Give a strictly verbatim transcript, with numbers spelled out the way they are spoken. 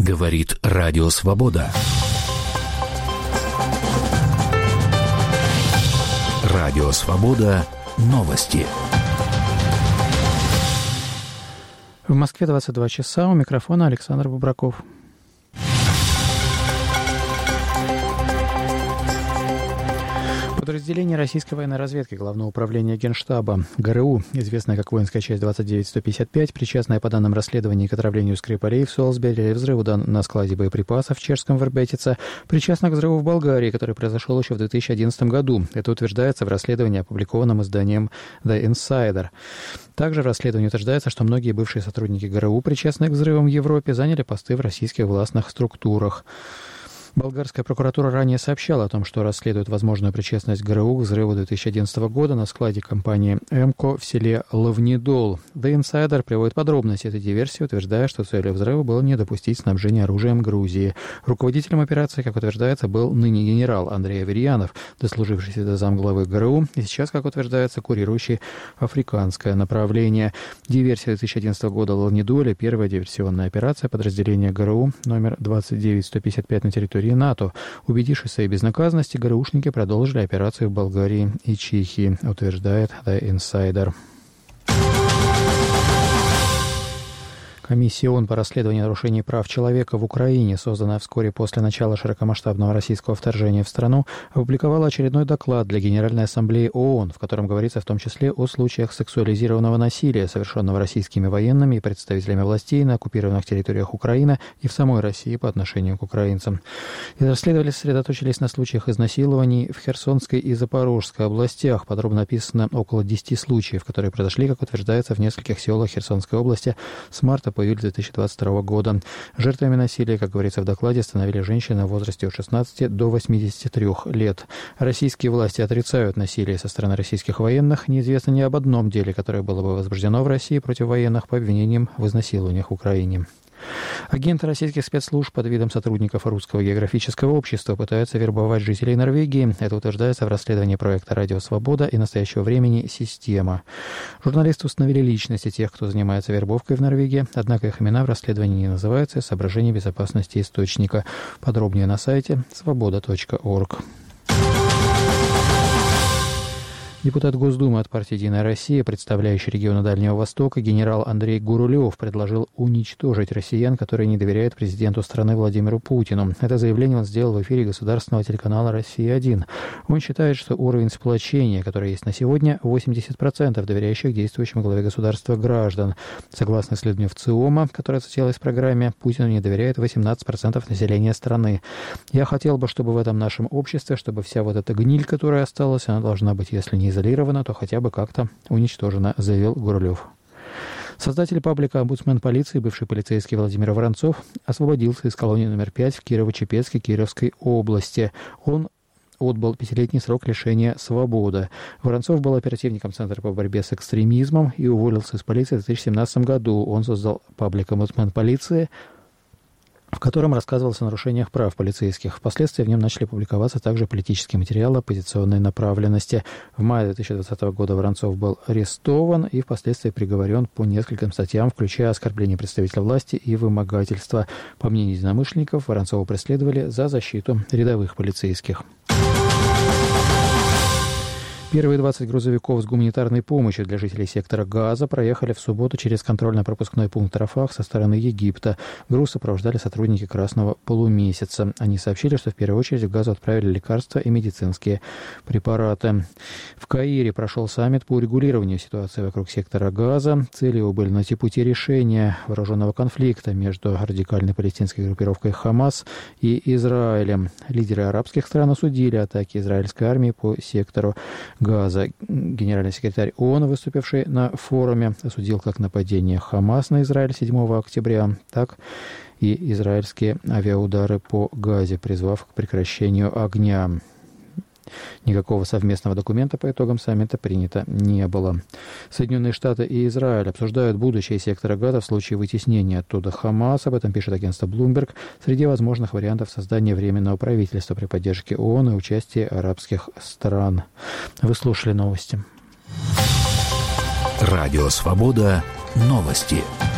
Говорит Радио Свобода. Радио Свобода. Новости. В Москве двадцать два часа. У микрофона Александр Бубраков. Подразделение российской военной разведки Главного управления Генштаба ГРУ, известное как воинская часть двадцать девять сто пятьдесят пять, причастная по данным расследований к отравлению Скрипалей в Солсбери, взрыву на складе боеприпасов в чешском Вербетице, причастна к взрыву в Болгарии, который произошел еще в две тысячи одиннадцатом году. Это утверждается в расследовании, опубликованном изданием The Insider. Также в расследовании утверждается, что многие бывшие сотрудники ГРУ, причастные к взрывам в Европе, заняли посты в российских властных структурах. Болгарская прокуратура ранее сообщала о том, что расследует возможную причастность ГРУ к взрыву две тысячи одиннадцатого года на складе компании «Эмко» в селе Лавнидол. The Insider приводит подробности этой диверсии, утверждая, что целью взрыва было не допустить снабжения оружием Грузии. Руководителем операции, как утверждается, был ныне генерал Андрей Аверьянов, дослужившийся до замглавы ГРУ, и сейчас, как утверждается, курирующий африканское направление. Диверсия две тысячи одиннадцатого года в Лавнидоле — первая диверсионная операция подразделения ГРУ номер двадцать девять сто пятьдесят пять на территории НАТО. Убедившись в своей безнаказанности, ГРУшники продолжили операцию в Болгарии и Чехии, утверждает The Insider. Комиссия ООН по расследованию нарушений прав человека в Украине, созданная вскоре после начала широкомасштабного российского вторжения в страну, опубликовала очередной доклад для Генеральной Ассамблеи ООН, в котором говорится в том числе о случаях сексуализированного насилия, совершенного российскими военными и представителями властей на оккупированных территориях Украины и в самой России по отношению к украинцам. Исследователи сосредоточились на случаях изнасилований в Херсонской и Запорожской областях. Подробно описано около десяти случаев, которые произошли, как утверждается, в нескольких селах Херсонской области с марта по июль две тысячи двадцать второго года. Жертвами насилия, как говорится в докладе, становились женщины в возрасте от шестнадцати до восьмидесяти трёх лет. Российские власти отрицают насилие со стороны российских военных. Неизвестно ни об одном деле, которое было бы возбуждено в России против военных по обвинениям в изнасилованиях в Украине. Агенты российских спецслужб под видом сотрудников Русского географического общества пытаются вербовать жителей Норвегии. Это утверждается в расследовании проекта «Радио Свобода» и настоящего времени «Система». Журналисты установили личности тех, кто занимается вербовкой в Норвегии, однако их имена в расследовании не называются из соображений безопасности источника. Подробнее на сайте свобода точка орг. Депутат Госдумы от партии «Единая Россия», представляющий регионы Дальнего Востока, генерал Андрей Гурулев предложил уничтожить россиян, которые не доверяют президенту страны Владимиру Путину. Это заявление он сделал в эфире государственного телеканала «Россия-один». Он считает, что уровень сплочения, который есть на сегодня, восемьдесят процентов доверяющих действующему главе государства граждан. Согласно исследованию ВЦИОМа, которое цитировалось в программе, Путину не доверяет восемнадцать процентов населения страны. Я хотел бы, чтобы в этом нашем обществе, чтобы вся вот эта гниль, которая осталась, она должна быть, если не изолирована, то хотя бы как-то уничтожена, заявил Гурулев. Создатель паблика «Омбудсмен полиции», бывший полицейский Владимир Воронцов, освободился из колонии номер пять в Кирово-Чепецке Кировской области. Он отбыл пятилетний срок лишения свободы. Воронцов был оперативником Центра по борьбе с экстремизмом и уволился из полиции в две тысячи семнадцатом году. Он создал паблик «Омбудсмен полиции», в котором рассказывалось о нарушениях прав полицейских. Впоследствии в нем начали публиковаться также политические материалы оппозиционной направленности. В мае две тысячи двадцатого года Воронцов был арестован и впоследствии приговорен по нескольким статьям, включая оскорбление представителя власти и вымогательство. По мнению единомышленников, Воронцова преследовали за защиту рядовых полицейских. Первые двадцать грузовиков с гуманитарной помощью для жителей сектора Газа проехали в субботу через контрольно-пропускной пункт Рафах со стороны Египта. Груз сопровождали сотрудники Красного полумесяца. Они сообщили, что в первую очередь в Газу отправили лекарства и медицинские препараты. В Каире прошел саммит по урегулированию ситуации вокруг сектора Газа. Цели его были найти пути решения вооруженного конфликта между радикальной палестинской группировкой Хамас и Израилем. Лидеры арабских стран осудили атаки израильской армии по сектору Газа. Генеральный секретарь ООН, выступивший на форуме, осудил как нападение Хамас на Израиль седьмого октября, так и израильские авиаудары по Газе, призвав к прекращению огня. Никакого совместного документа по итогам саммита принято не было. Соединенные Штаты и Израиль обсуждают будущее сектора Газа в случае вытеснения оттуда Хамас. Об этом пишет агентство Bloomberg. Среди возможных вариантов создания временного правительства при поддержке ООН и участии арабских стран. Вы слушали новости. Радио Свобода. Новости.